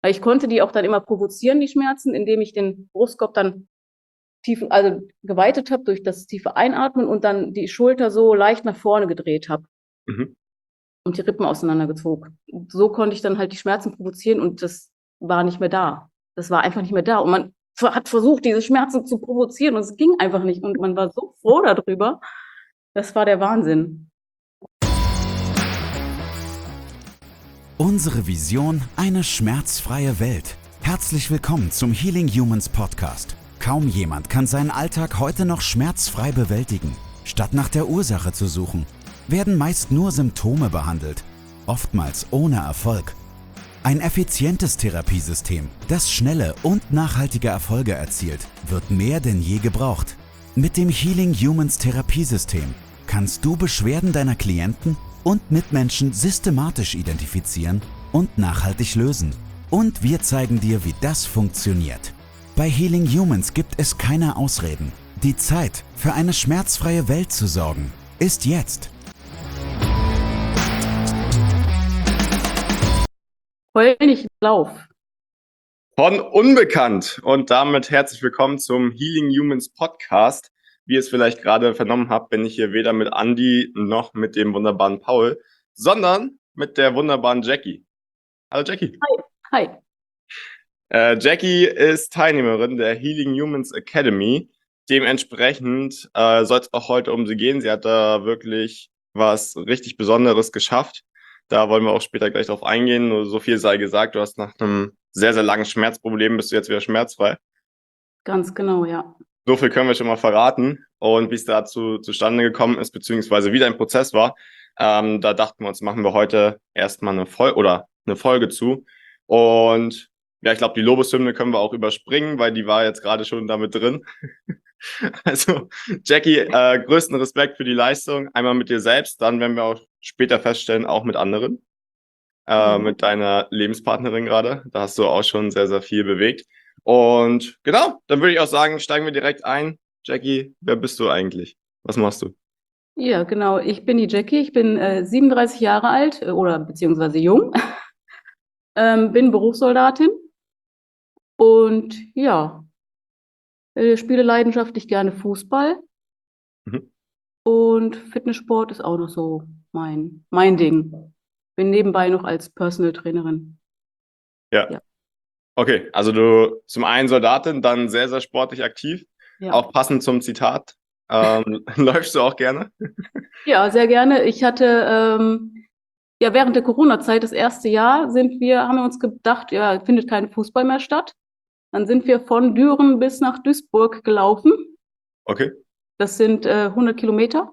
Weil ich konnte die auch dann immer provozieren, die Schmerzen, indem ich den Brustkorb dann also geweitet habe durch das tiefe Einatmen und dann die Schulter so leicht nach vorne gedreht habe Mhm. und die Rippen auseinandergezogen. So konnte ich dann halt die Schmerzen provozieren und das war nicht mehr da. Das war einfach nicht mehr da. Und man hat versucht, diese Schmerzen zu provozieren und es ging einfach nicht. Und man war so froh darüber. Das war der Wahnsinn. Unsere Vision: eine schmerzfreie Welt. Herzlich willkommen zum Healing Humans Podcast. Kaum jemand kann seinen Alltag heute noch schmerzfrei bewältigen. Statt nach der Ursache zu suchen, werden meist nur Symptome behandelt, oftmals ohne Erfolg. Ein effizientes Therapiesystem, das schnelle und nachhaltige Erfolge erzielt, wird mehr denn je gebraucht. Mit dem Healing Humans Therapiesystem kannst du Beschwerden deiner Klienten und Mitmenschen systematisch identifizieren und nachhaltig lösen. Und wir zeigen dir, wie das funktioniert. Bei Healing Humans gibt es keine Ausreden. Die Zeit, für eine schmerzfreie Welt zu sorgen, ist jetzt. Heul nicht, lauf. Von Unbekannt und damit herzlich willkommen zum Healing Humans Podcast. Wie ihr es vielleicht gerade vernommen habt, bin ich hier weder mit Andy noch mit dem wunderbaren Paul, sondern mit der wunderbaren Jackie. Hallo Jackie. Hi. Jackie ist Teilnehmerin der Healing Humans Academy. Dementsprechend soll es auch heute um sie gehen. Sie hat da wirklich was richtig Besonderes geschafft. Da wollen wir auch später gleich drauf eingehen. Nur so viel sei gesagt, du hast nach einem sehr, sehr langen Schmerzproblem bist du jetzt wieder schmerzfrei. Ganz genau, ja. So viel können wir schon mal verraten. Und wie es dazu zustande gekommen ist, beziehungsweise wie dein Prozess war, da dachten wir uns, machen wir heute erstmal eine Folge zu. Und ja, ich glaube, die Lobeshymne können wir auch überspringen, weil die war jetzt gerade schon damit drin. Also, Jackie, größten Respekt für die Leistung. Einmal mit dir selbst, dann werden wir auch später feststellen, auch mit anderen. Mit deiner Lebenspartnerin gerade. Da hast du auch schon sehr, sehr viel bewegt. Und genau, dann würde ich auch sagen, steigen wir direkt ein. Jackie, wer bist du eigentlich? Was machst du? Ja, genau. Ich bin die Jackie. Ich bin 37 Jahre alt oder beziehungsweise jung. Bin Berufssoldatin und ja, spiele leidenschaftlich gerne Fußball Mhm. und Fitnesssport ist auch noch so mein Ding. Bin nebenbei noch als Personal Trainerin. Ja, Ja, okay. Also du zum einen Soldatin, dann sehr, sehr sportlich aktiv. ja. Auch passend zum Zitat. Läufst du auch gerne? Ja, sehr gerne. Ich hatte ja während der Corona-Zeit, das erste Jahr, haben wir uns gedacht, ja, findet kein Fußball mehr statt. Dann sind wir von Düren bis nach Duisburg gelaufen. Okay. Das sind 100 Kilometer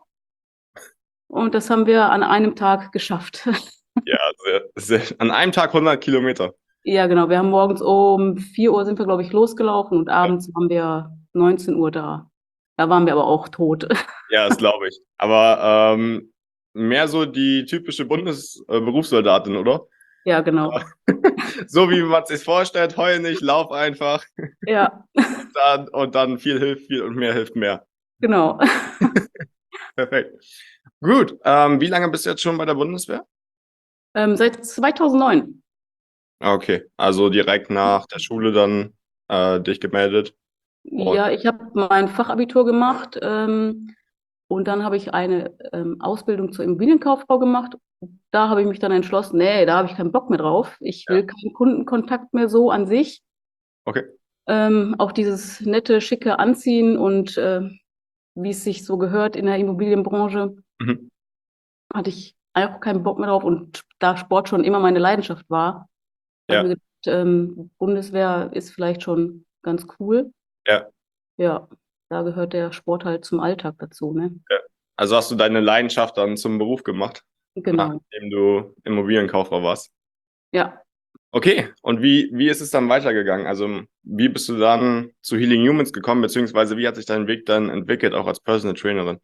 und das haben wir an einem Tag geschafft. Ja, an einem Tag 100 Kilometer. Ja, genau. Wir haben morgens um 4 Uhr sind wir, glaube ich, losgelaufen und Ja, abends waren wir 19 Uhr da. Da waren wir aber auch tot. ja, das glaube ich. Aber mehr so die typische Bundesberufssoldatin, oder? Ja, genau. So wie man es sich vorstellt, heul nicht, lauf einfach Ja, und dann viel hilft viel und mehr hilft mehr. genau. Perfekt. Gut, wie lange bist du jetzt schon bei der Bundeswehr? Seit 2009. Okay, also direkt nach der Schule dann dich gemeldet. Und Ja, ich habe mein Fachabitur gemacht und dann habe ich eine Ausbildung zur Immobilienkauffrau gemacht. Da habe ich mich dann entschlossen, nee, da habe ich keinen Bock mehr drauf. Ich ja, will keinen Kundenkontakt mehr so an sich. okay. Auch dieses nette, schicke Anziehen und wie es sich so gehört in der Immobilienbranche, Mhm. hatte ich auch keinen Bock mehr drauf. Und da Sport schon immer meine Leidenschaft war, habe ich Ja, mir gedacht, Bundeswehr ist vielleicht schon ganz cool. ja, Ja, da gehört der Sport halt zum Alltag dazu, ne? ja. Also hast du deine Leidenschaft dann zum Beruf gemacht, Genau. nachdem du Immobilienkauffrau warst? Ja. Okay, und wie ist es dann weitergegangen? Also, wie bist du dann zu Healing Humans gekommen, beziehungsweise wie hat sich dein Weg dann entwickelt, auch als Personal Trainerin?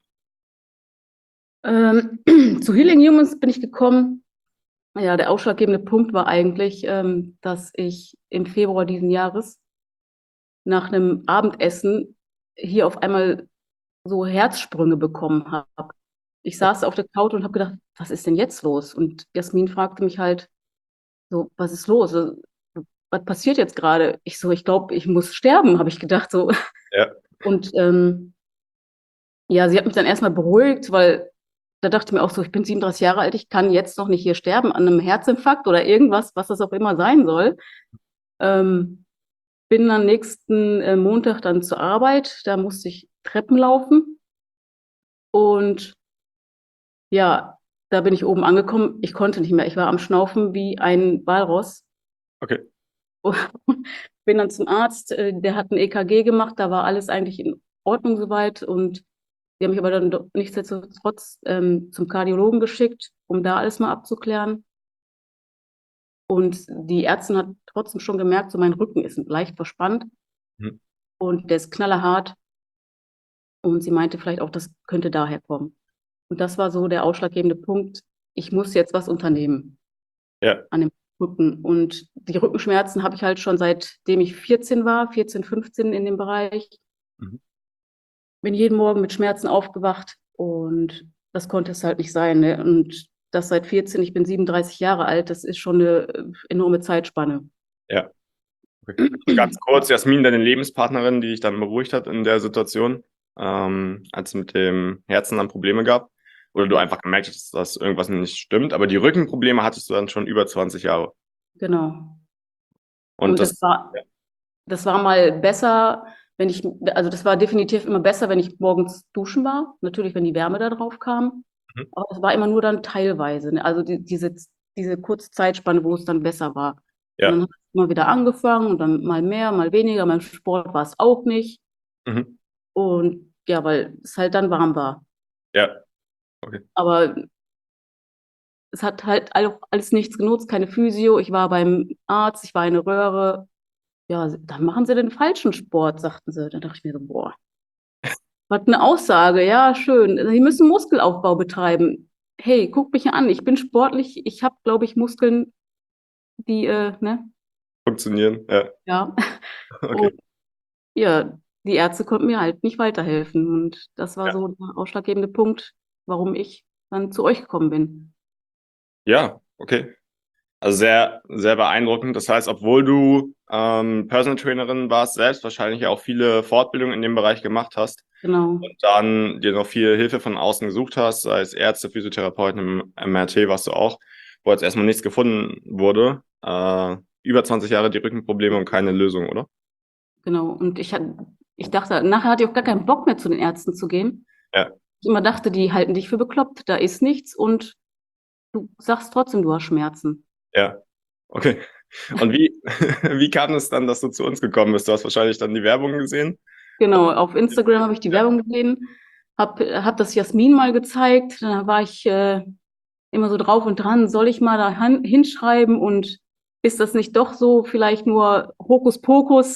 Ähm, zu Healing Humans bin ich gekommen. Ja, der ausschlaggebende Punkt war eigentlich, dass ich im Februar diesen Jahres nach einem Abendessen hier auf einmal so Herzsprünge bekommen habe. Ich saß auf der Couch und habe gedacht, was ist denn jetzt los? Und Jasmin fragte mich halt so, was ist los? was passiert jetzt gerade? Ich so, ich glaube, ich muss sterben, habe ich gedacht so. Ja. Und ja, sie hat mich dann erstmal beruhigt, weil da dachte ich mir auch so, ich bin 37 Jahre alt, ich kann jetzt noch nicht hier sterben an einem Herzinfarkt oder irgendwas, was das auch immer sein soll. Ähm, bin dann nächsten Montag dann zur Arbeit, da musste ich Treppen laufen und ja, da bin ich oben angekommen. Ich konnte nicht mehr, ich war am Schnaufen wie ein Walross. Okay. Bin dann zum Arzt, der hat ein EKG gemacht, da war alles eigentlich in Ordnung soweit und die haben mich aber dann doch nichtsdestotrotz zum Kardiologen geschickt, um da alles mal abzuklären. Und die Ärztin hat trotzdem schon gemerkt, so mein Rücken ist leicht verspannt Mhm. und der ist knallerhart. Und sie meinte vielleicht auch, das könnte daher kommen. Und das war so der ausschlaggebende Punkt. Ich muss jetzt was unternehmen Ja. an dem Rücken. Und die Rückenschmerzen habe ich halt schon seitdem ich 14 war, 14, 15 in dem Bereich. Mhm. Bin jeden Morgen mit Schmerzen aufgewacht und das konnte es halt nicht sein. Ne? Und das seit 14, ich bin 37 Jahre alt, das ist schon eine enorme Zeitspanne. Ja. Okay. Also ganz kurz, Jasmin, deine Lebenspartnerin, die dich dann beruhigt hat in der Situation, als es mit dem Herzen dann Probleme gab, oder du einfach gemerkt hast, dass irgendwas nicht stimmt, aber die Rückenprobleme hattest du dann schon über 20 Jahre. Genau. Und Und das, das war mal besser, also das war definitiv immer besser, wenn ich morgens duschen war. Natürlich, wenn die Wärme da drauf kam. mhm. Aber das war immer nur dann teilweise. Ne? Also diese kurze Zeitspanne, wo es dann besser war. Und Ja. dann hat es immer wieder angefangen und dann mal mehr, mal weniger. Beim Sport war es auch nicht. Mhm. Und ja, weil es halt dann warm war. Ja. Okay. Aber es hat halt alles nichts genutzt, keine Physio. Ich war beim Arzt, ich war eine Röhre. Ja, dann machen Sie den falschen Sport, sagten sie. Da dachte ich mir so, boah, was eine Aussage, ja, schön. Sie müssen Muskelaufbau betreiben. Hey, guck mich an, ich bin sportlich, ich habe, glaube ich, Muskeln, die, ne, Funktionieren. Ja. ja. Okay. Und ja, die Ärzte konnten mir halt nicht weiterhelfen. Und das war Ja. so der ausschlaggebende Punkt, warum ich dann zu euch gekommen bin. Ja, okay. Also sehr, sehr beeindruckend. Das heißt, obwohl du Personal Trainerin warst, selbst wahrscheinlich auch viele Fortbildungen in dem Bereich gemacht hast Genau, und dann dir noch viel Hilfe von außen gesucht hast, sei es Ärzte, Physiotherapeuten, im MRT warst du auch, wo jetzt erstmal nichts gefunden wurde. Über 20 Jahre die Rückenprobleme und keine Lösung, oder? genau. Und ich dachte, nachher hatte ich auch gar keinen Bock mehr zu den Ärzten zu gehen. Ja, Ich immer dachte, die halten dich für bekloppt, da ist nichts und du sagst trotzdem, du hast Schmerzen. ja, okay. Und wie, wie kam es dann, dass du zu uns gekommen bist? Du hast wahrscheinlich dann die Werbung gesehen. Genau, auf Instagram habe ich die Ja, Werbung gesehen, hab das Jasmin mal gezeigt, dann war ich immer so drauf und dran, soll ich mal da hinschreiben und ist das nicht doch so vielleicht nur Hokuspokus,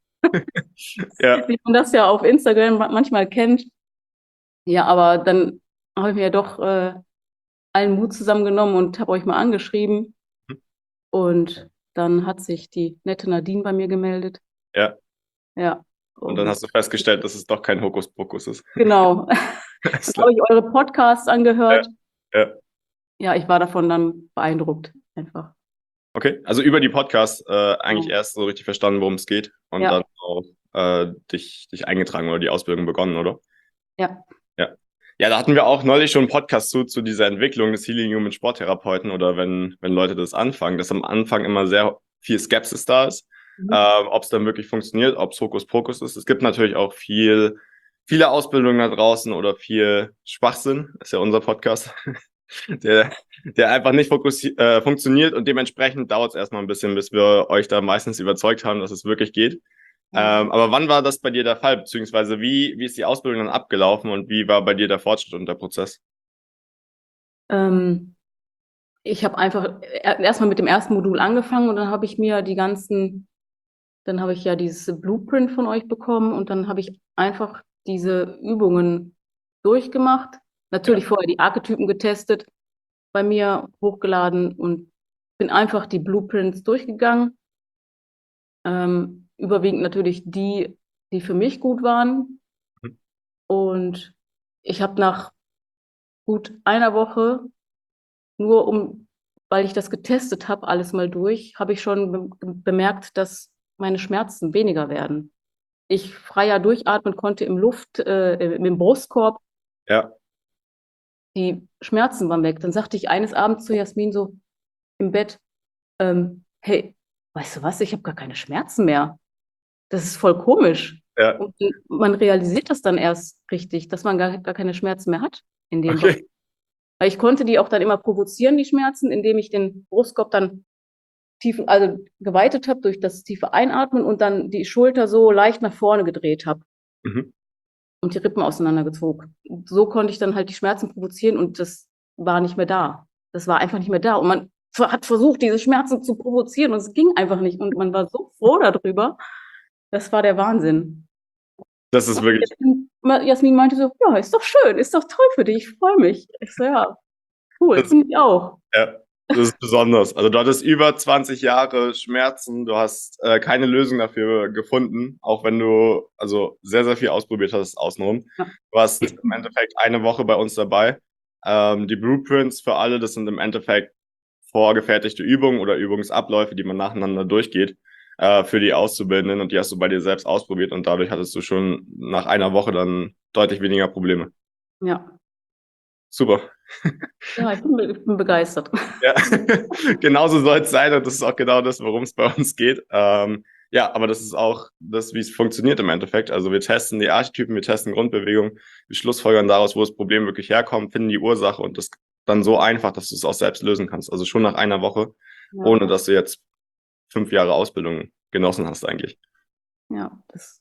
ja, wie man das ja auf Instagram manchmal kennt. Ja, aber dann habe ich mir doch allen Mut zusammengenommen und habe euch mal angeschrieben und dann hat sich die nette Nadine bei mir gemeldet. ja. Ja, Und dann und hast du festgestellt, dass es doch kein Hokuspokus ist. genau. Alles Dann klar. habe ich eure Podcasts Ja, angehört. ja. Ja, ich war davon dann beeindruckt, einfach. Okay, also über die Podcasts eigentlich Genau. erst so richtig verstanden, worum es geht und dann Ja, auch dich eingetragen oder die Ausbildung begonnen, oder? ja, Ja. Ja, da hatten wir auch neulich schon einen Podcast zu dieser Entwicklung des Healing Human Sporttherapeuten oder wenn Leute das anfangen, dass am Anfang immer sehr viel Skepsis da ist, mhm. ob es dann wirklich funktioniert, ob es Hokuspokus ist. Es gibt natürlich auch viele Ausbildungen da draußen oder viel Schwachsinn, ist ja unser Podcast, der, der einfach nicht funktioniert und dementsprechend dauert es erstmal ein bisschen, bis wir euch da meistens überzeugt haben, dass es wirklich geht. Ja. Aber wann war das bei dir der Fall? Beziehungsweise wie ist die Ausbildung dann abgelaufen und wie war bei dir der Fortschritt und der Prozess? Ähm, ich habe einfach erstmal mit dem ersten Modul angefangen und dann habe ich mir dann habe ich ja dieses Blueprint von euch bekommen und dann habe ich einfach diese Übungen durchgemacht. Ja, Natürlich vorher die Archetypen getestet, bei mir hochgeladen und bin einfach die Blueprints durchgegangen. Überwiegend natürlich die, die für mich gut waren. Und ich habe nach gut einer Woche nur um weil ich das getestet habe, alles mal durch, habe ich schon bemerkt, dass meine Schmerzen weniger werden. Ich freier durchatmen konnte im Brustkorb. Ja, Die Schmerzen waren weg. Dann sagte ich eines Abends zu Jasmin so im Bett, hey, weißt du was, ich habe gar keine Schmerzen mehr. Das ist voll komisch. ja, Und man realisiert das dann erst richtig, dass man gar keine Schmerzen mehr hat in dem Bereich. okay. Weil ich konnte die auch dann immer provozieren, die Schmerzen, indem ich den Brustkorb dann also geweitet habe durch das tiefe Einatmen und dann die Schulter so leicht nach vorne gedreht habe Mhm. und die Rippen auseinandergezogen. So konnte ich dann halt die Schmerzen provozieren und das war nicht mehr da. Das war einfach nicht mehr da. Und man hat versucht, diese Schmerzen zu provozieren und es ging einfach nicht. Und man war so froh darüber. Das war der Wahnsinn. Das ist wirklich, Jasmin meinte so, ja, ist doch schön, ist doch toll für dich, ich freue mich. Ich so, ja, cool, das, finde ich auch. ja, das ist besonders. Also du hattest über 20 Jahre Schmerzen, du hast keine Lösung dafür gefunden, auch wenn du also sehr, sehr viel ausprobiert hast außenrum. Ja. Du warst im Endeffekt eine Woche bei uns dabei. Die Blueprints für alle, das sind im Endeffekt vorgefertigte Übungen oder Übungsabläufe, die man nacheinander durchgeht, für die Auszubildenden, und die hast du bei dir selbst ausprobiert und dadurch hattest du schon nach einer Woche dann deutlich weniger Probleme. Ja, Super. ja, ich bin begeistert. Ja, genauso soll es sein und das ist auch genau das, worum es bei uns geht. Ja, aber das ist auch das, wie es funktioniert im Endeffekt. Also wir testen die Archetypen, wir testen Grundbewegungen, wir schlussfolgern daraus, wo das Problem wirklich herkommt, finden die Ursache und das dann so einfach, dass du es auch selbst lösen kannst. Also schon nach einer Woche, Ja, ohne dass du jetzt 5 Jahre Ausbildung genossen hast eigentlich. ja,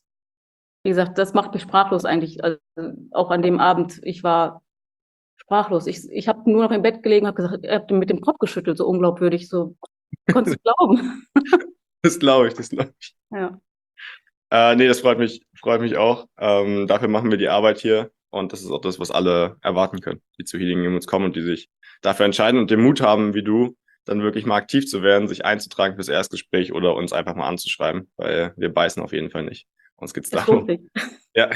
wie gesagt, das macht mich sprachlos eigentlich. Also auch an dem Abend, ich war sprachlos. Ich habe nur noch im Bett gelegen, habe gesagt, habe mit dem Kopf geschüttelt, so unglaubwürdig, so konntest du glauben. Das glaube ich, das glaube ich. Ja, Nee, das freut mich auch. Dafür machen wir die Arbeit hier und das ist auch das, was alle erwarten können, die zu Healing Humans kommen und die sich dafür entscheiden und den Mut haben, wie du, dann wirklich mal aktiv zu werden, sich einzutragen fürs Erstgespräch oder uns einfach mal anzuschreiben, weil wir beißen auf jeden Fall nicht. Uns geht's es lohnt darum. sich. Ja,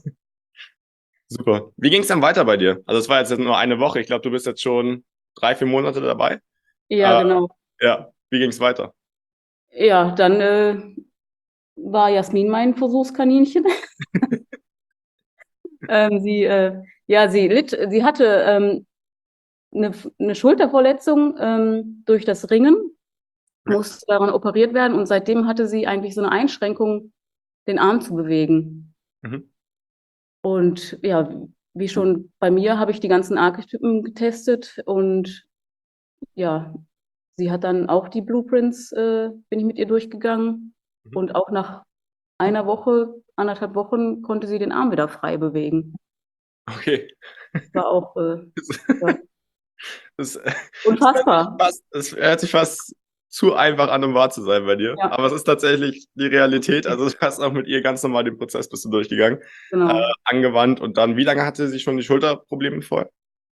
super. Wie ging's dann weiter bei dir? Also es war jetzt nur eine Woche. Ich glaube, du bist jetzt schon 3, 4 Monate dabei. Ja, Äh, genau. ja, wie ging's weiter? Ja, dann war Jasmin mein Versuchskaninchen. Sie hatte eine Schulterverletzung durch das Ringen, musste daran operiert werden und seitdem hatte sie eigentlich so eine Einschränkung, den Arm zu bewegen. Mhm. Und ja, wie schon bei mir habe ich die ganzen Archetypen getestet und ja, sie hat dann auch die Blueprints, bin ich mit ihr durchgegangen Mhm. und auch nach einer Woche, 1,5 Wochen konnte sie den Arm wieder frei bewegen. Okay. War auch ja, Das, unfassbar. es hört sich fast zu einfach an, um wahr zu sein bei dir. Ja, Aber es ist tatsächlich die Realität. Also du hast auch mit ihr ganz normal den Prozess bist du durchgegangen, genau. angewandt und dann, wie lange hatte sie schon die Schulterprobleme vorher?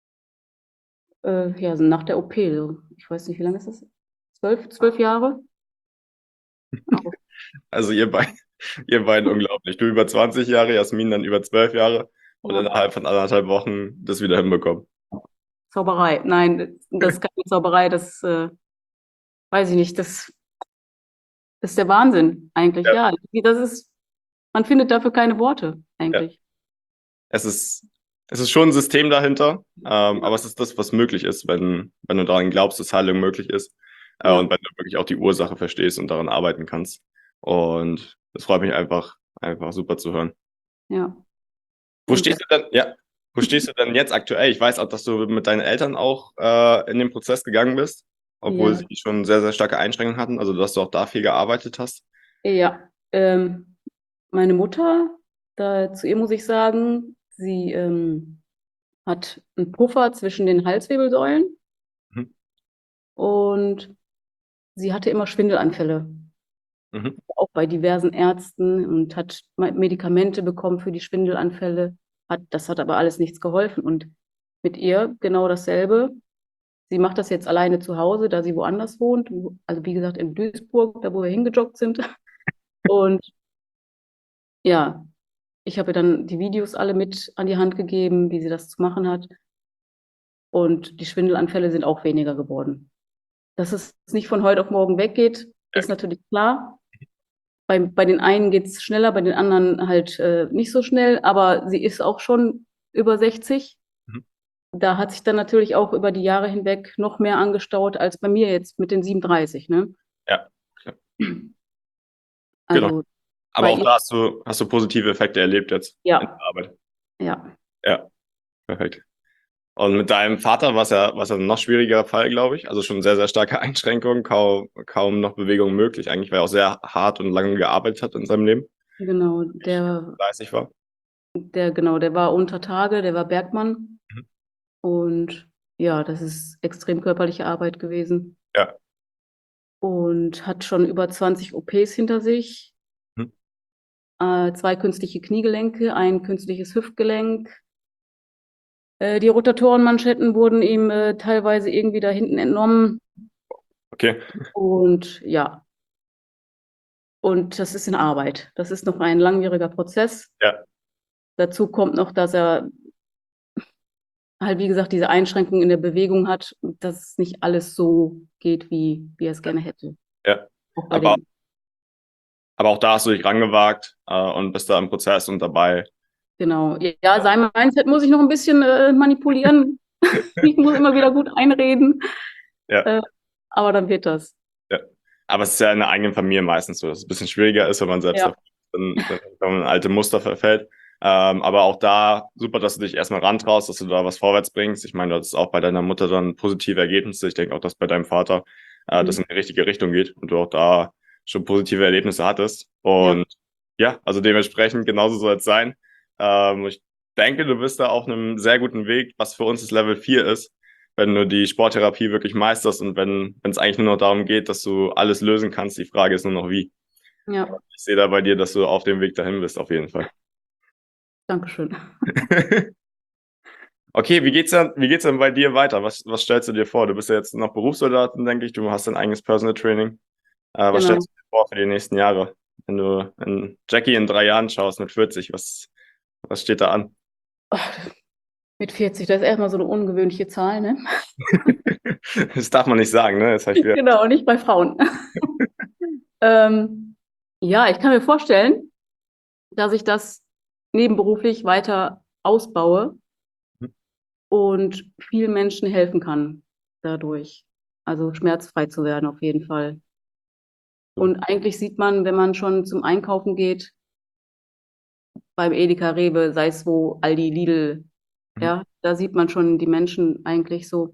Ja, so nach der OP, so. Ich weiß nicht, wie lange ist das? 12 Jahre? Genau. Also ihr beiden unglaublich. Du über 20 Jahre, Jasmin dann über 12 Jahre und Ja. innerhalb von 1,5 Wochen das wieder hinbekommen. Zauberei. Nein, das ist keine Zauberei, das weiß ich nicht. Das ist der Wahnsinn eigentlich. Ja, Ja, man findet dafür keine Worte ja. eigentlich. Es ist schon ein System dahinter, aber es ist das, was möglich ist, wenn du daran glaubst, dass Heilung möglich ist, Ja, und wenn du wirklich auch die Ursache verstehst und daran arbeiten kannst. Und das freut mich einfach super zu hören. ja. Wo Und stehst du denn, ja, wo stehst du denn jetzt aktuell? Ich weiß auch, dass du mit deinen Eltern auch in den Prozess gegangen bist, obwohl ja, sie schon sehr, sehr starke Einschränkungen hatten, also dass du auch da viel gearbeitet hast. ja. Meine Mutter, zu ihr muss ich sagen, sie hat einen Puffer zwischen den Halswirbelsäulen Mhm. und sie hatte immer Schwindelanfälle. Mhm. Auch bei diversen Ärzten und hat Medikamente bekommen für die Schwindelanfälle. Das hat aber alles nichts geholfen. Und mit ihr genau dasselbe. Sie macht das jetzt alleine zu Hause, da sie woanders wohnt. Also wie gesagt in Duisburg, da wo wir hingejoggt sind. Und ja, ich habe ihr dann die Videos alle mit an die Hand gegeben, wie sie das zu machen hat. Und die Schwindelanfälle sind auch weniger geworden. Dass es nicht von heute auf morgen weggeht, Ja, ist natürlich klar. Bei den einen geht es schneller, bei den anderen halt nicht so schnell, aber sie ist auch schon über 60. mhm. Da hat sich dann natürlich auch über die Jahre hinweg noch mehr angestaut als bei mir jetzt mit den 37, ne? Ja, klar. Genau. Also Aber bei auch ihr, da hast du positive Effekte erlebt jetzt in ja, der Arbeit. ja, Ja, perfekt. Und mit deinem Vater war es ja ein noch schwieriger Fall, glaube ich. Also schon sehr, sehr starke Einschränkungen, kaum noch Bewegung möglich. Eigentlich, weil er auch sehr hart und lange gearbeitet hat in seinem Leben. genau, Ich 30 war. der war unter Tage, der war Bergmann Mhm. und ja, das ist extrem körperliche Arbeit gewesen Ja. und hat schon über 20 OPs hinter sich, Mhm. 2 künstliche Kniegelenke, ein künstliches Hüftgelenk. Die Rotatorenmanschetten wurden ihm teilweise irgendwie da hinten entnommen Okay. und ja, und das ist in Arbeit. Das ist noch ein langwieriger Prozess. Ja. Dazu kommt noch, dass er halt, wie gesagt, diese Einschränkungen in der Bewegung hat, dass es nicht alles so geht, wie er es gerne hätte. Ja. Auch bei Aber, den, aber auch da hast du dich rangewagt, und bist da im Prozess und dabei. genau. Ja, sein Mindset muss ich noch ein bisschen manipulieren. Ich muss immer wieder gut einreden, Ja. äh, aber dann wird das. Ja. Aber es ist ja in der eigenen Familie meistens so, dass es ein bisschen schwieriger ist, wenn man selbst Ja, dann wenn man in alte Muster verfällt. Aber auch da super, dass du dich erstmal rantraust, dass du da was vorwärts bringst. Ich meine, du hattest auch bei deiner Mutter dann positive Ergebnisse. Ich denke auch, dass bei deinem Vater das mhm. in die richtige Richtung geht und du auch da schon positive Erlebnisse hattest. Ja, Und ja, also dementsprechend genauso soll es sein. Ich denke, du bist da auf einem sehr guten Weg, was für uns das Level 4 ist, wenn du die Sporttherapie wirklich meisterst und wenn es eigentlich nur noch darum geht, dass du alles lösen kannst. Die Frage ist nur noch wie. ja, Ich sehe da bei dir, dass du auf dem Weg dahin bist, auf jeden Fall. Dankeschön. Okay, wie geht's denn bei dir weiter? Was stellst du dir vor? Du bist ja jetzt noch Berufssoldatin, denke ich. Du hast dein eigenes Personal Training. Was Genau. stellst du dir vor für die nächsten Jahre? Wenn du in Jackie in 3 Jahren schaust mit 40, was steht da an? Mit 40, das ist erstmal so eine ungewöhnliche Zahl, ne? Das darf man nicht sagen, ne? Das habe ich wieder. Genau, nicht bei Frauen. Ja, ich kann mir vorstellen, dass ich das nebenberuflich weiter ausbaue und vielen Menschen helfen kann dadurch. Also schmerzfrei zu werden auf jeden Fall. Und eigentlich sieht man, wenn man schon zum Einkaufen geht, beim Edeka, Rewe, sei es wo, Aldi, Lidl, ja, da sieht man schon die Menschen eigentlich so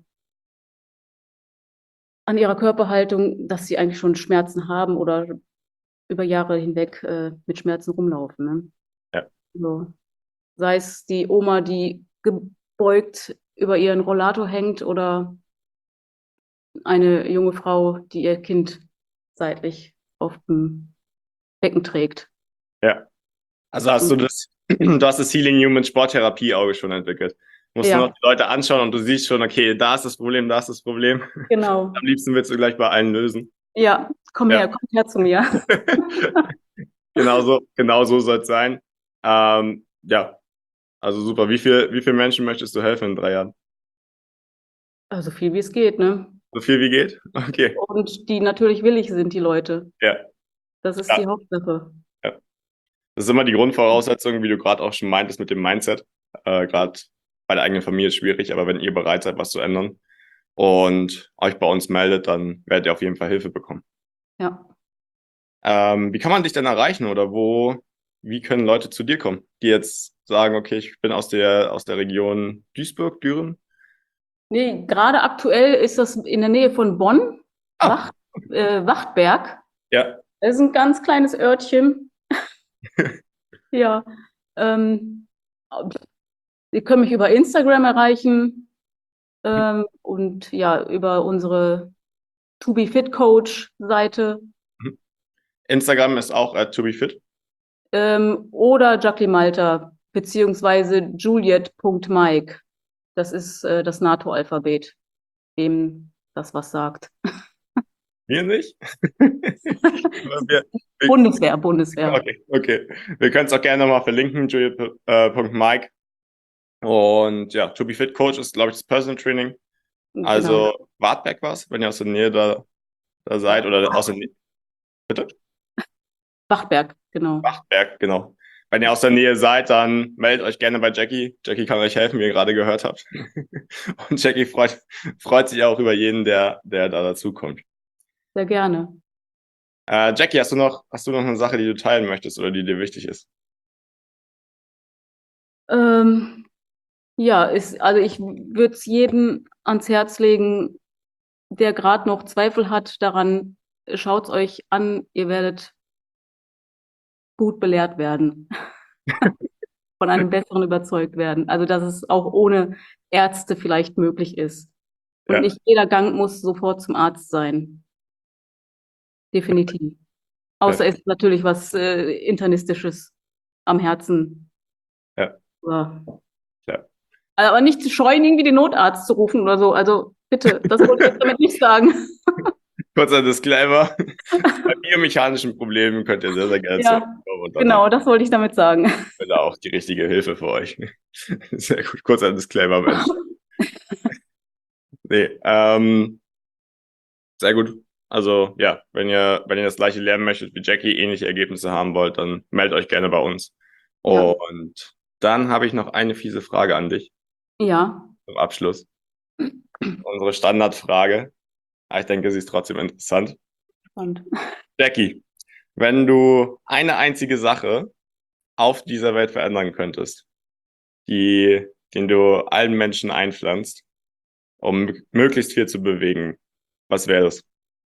an ihrer Körperhaltung, dass sie eigentlich schon Schmerzen haben oder über Jahre hinweg mit Schmerzen rumlaufen. Ne? Ja. So. Sei es die Oma, die gebeugt über ihren Rollator hängt oder eine junge Frau, die ihr Kind seitlich auf dem Becken trägt. Ja. Also hast du Und das Healing Human Sporttherapie Auge schon entwickelt. Musst du noch ja, die Leute anschauen und du siehst schon, okay, da ist das Problem, da ist das Problem. genau. Am liebsten willst du gleich bei allen lösen. Ja, Ja. komm her zu mir. Genau so soll es sein. Ja, also super. Wie viel Menschen möchtest du helfen in 3 Jahren? Also viel wie es geht, ne? So viel wie geht? Okay. Und die natürlich willig sind, die Leute. Ja, Das ist ja, die Hauptsache. ja. Das ist immer die Grundvoraussetzung, wie du gerade auch schon meintest mit dem Mindset. Gerade bei der eigenen Familie ist schwierig, aber wenn ihr bereit seid, was zu ändern und euch bei uns meldet, dann werdet ihr auf jeden Fall Hilfe bekommen. Ja. Wie kann man dich denn erreichen oder wie können Leute zu dir kommen, die jetzt sagen, okay, ich bin aus der Region Duisburg, Düren? Nee, gerade aktuell ist das in der Nähe von Bonn, Ah, Wachtberg. ja. Das ist ein ganz kleines Örtchen. Ja. Ähm, Sie können mich über Instagram erreichen und ja, über unsere To Be Fit Coach Seite Instagram ist auch @tobefit. oder Jacqueline Malta beziehungsweise Juliet.Mike. Das ist das NATO-Alphabet, dem das was sagt. Mir nicht. Wir, Bundeswehr. okay. Wir können es auch gerne nochmal verlinken, Julia.Mike. Und ja, To Be Fit Coach ist, glaube ich, das Personal Training. Also Wartberg war's, wenn ihr aus der Nähe da seid oder aus der Nähe. Bitte? Wachtberg, genau. Wachtberg, genau. Wenn ihr aus der Nähe seid, dann meldet euch gerne bei Jackie. Jackie kann euch helfen, wie ihr gerade gehört habt. Und Jackie freut sich auch über jeden, der da dazukommt. Sehr gerne. Jackie, hast du noch eine Sache, die du teilen möchtest oder die dir wichtig ist? Ja, also ich würde es jedem ans Herz legen, der gerade noch Zweifel hat daran, schaut's euch an, ihr werdet gut belehrt werden, von einem Besseren überzeugt werden. Also, dass es auch ohne Ärzte vielleicht möglich ist. Und Ja. nicht jeder Gang muss sofort zum Arzt sein. Definitiv. Außer es ist natürlich was Internistisches am Herzen. Ja. Ja. Ja. Aber nicht zu scheuen, irgendwie den Notarzt zu rufen oder so. Also bitte, das wollte ich jetzt damit nicht sagen. Kurzer Disclaimer. Bei biomechanischen Problemen könnt ihr sehr, sehr gerne zu uns kommen. Und dann Genau, das wollte ich damit sagen. haben wir da auch die richtige Hilfe für euch. Sehr gut. Kurzer Disclaimer, Mensch. Nee, sehr gut. Also ja, wenn ihr das gleiche lernen möchtet wie Jackie, ähnliche Ergebnisse haben wollt, dann meldet euch gerne bei uns. Ja. Und dann habe ich noch eine fiese Frage an dich Ja. zum Abschluss. Unsere Standardfrage. Aber ich denke, sie ist trotzdem interessant. Spannend. Jackie, wenn du eine einzige Sache auf dieser Welt verändern könntest, den du allen Menschen einpflanzt, um möglichst viel zu bewegen, was wäre das?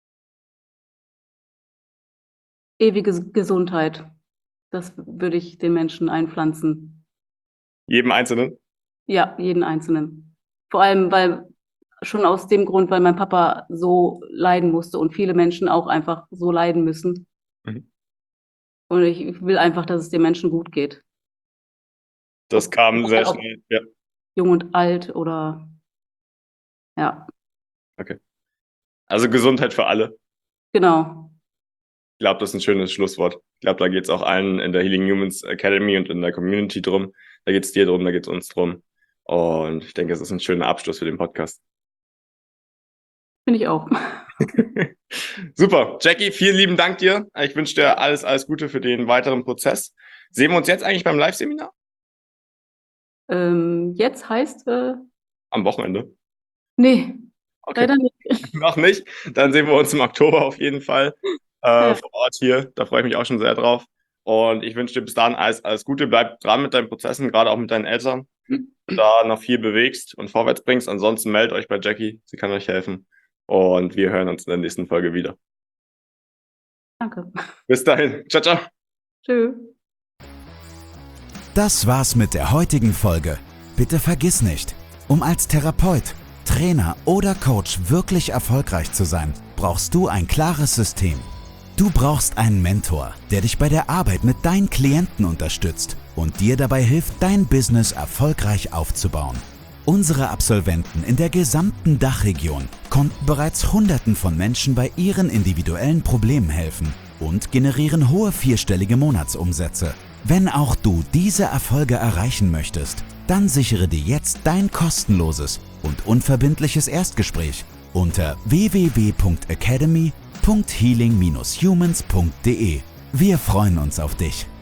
Ewige Gesundheit. Das würde ich den Menschen einpflanzen. Jedem Einzelnen? Ja, jeden Einzelnen. Vor allem, weil schon aus dem Grund, weil mein Papa so leiden musste und viele Menschen auch einfach so leiden müssen. Mhm. Und ich will einfach, dass es den Menschen gut geht. Das kam sehr Ob schnell. Ja. jung und alt oder ja, Okay. Also Gesundheit für alle. genau. Ich glaube, das ist ein schönes Schlusswort. Ich glaube, da geht es auch allen in der Healing Humans Academy und in der Community drum. Da geht es dir drum, da geht es uns drum. Und ich denke, es ist ein schöner Abschluss für den Podcast. Finde ich auch. Super. Jackie, vielen lieben Dank dir. Ich wünsche dir alles Gute für den weiteren Prozess. Sehen wir uns jetzt eigentlich beim Live-Seminar? Jetzt heißt, Am Wochenende. nee, Okay. leider nicht. Noch nicht. Dann sehen wir uns im Oktober auf jeden Fall vor Ort hier. Da freue ich mich auch schon sehr drauf. Und ich wünsche dir bis dahin alles Gute. Bleib dran mit deinen Prozessen, gerade auch mit deinen Eltern. Da noch viel bewegst und vorwärts bringst. Ansonsten meldet euch bei Jackie. Sie kann euch helfen. Und wir hören uns in der nächsten Folge wieder. Danke. Bis dahin. Ciao, ciao. Tschö. Das war's mit der heutigen Folge. Bitte vergiss nicht, um als Therapeut, Trainer oder Coach wirklich erfolgreich zu sein, brauchst du ein klares System. Du brauchst einen Mentor, der dich bei der Arbeit mit deinen Klienten unterstützt und dir dabei hilft, dein Business erfolgreich aufzubauen. Unsere Absolventen in der gesamten Dachregion konnten bereits Hunderten von Menschen bei ihren individuellen Problemen helfen und generieren hohe vierstellige Monatsumsätze. Wenn auch du diese Erfolge erreichen möchtest, dann sichere dir jetzt dein kostenloses und unverbindliches Erstgespräch unter www.academy.healing-humans.de. Wir freuen uns auf dich.